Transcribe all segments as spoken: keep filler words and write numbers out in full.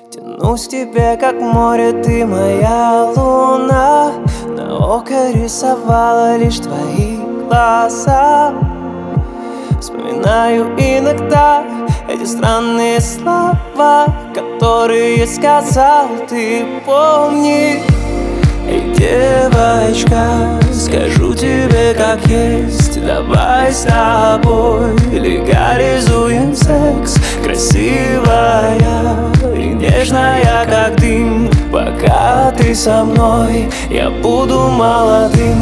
Тянусь к тебе, как море, ты моя луна. На око рисовала лишь твои глаза. Вспоминаю иногда эти странные слова, которые сказал ты, помни. Эй, девочка, скажу тебе как есть, давай с тобой легализуем секс. Красивая и нежная, как дым, пока ты со мной, я буду молодым.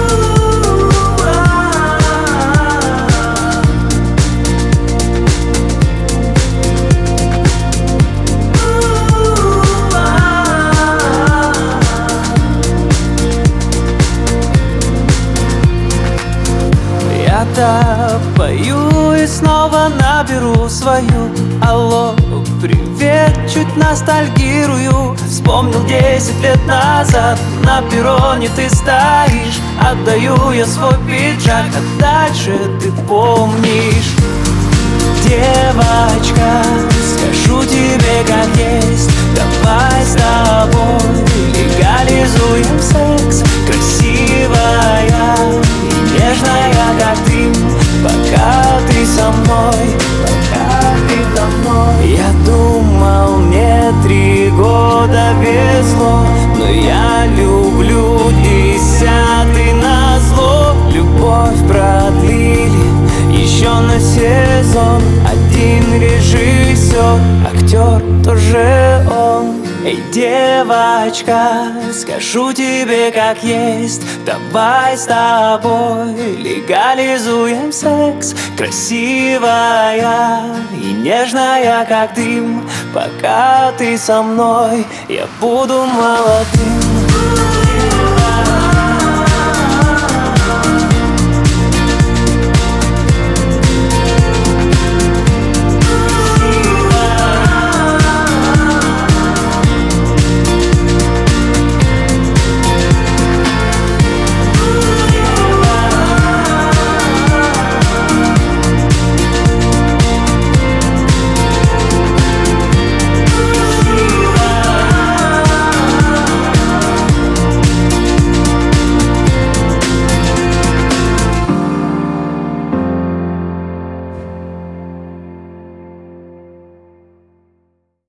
Я пою и снова наберу свою. Алло, привет, чуть ностальгирую. Вспомнил десять лет назад, на перроне ты стоишь. Отдаю я свой пиджак, а дальше ты помнишь. Девочка, скажу тебе как есть, давай с тобой легализуем секс. Красивая и нежная, как ты, пока ты со мной, пока ты со мной. Я думал, мне три года везло, но я люблю десятый назло. Любовь продлили еще на сезон. Один режиссер, актер тоже он. Эй, девочка, скажу тебе как есть, давай с тобой легализуем секс. Красивая и нежная, как дым, пока ты со мной, я буду молодым.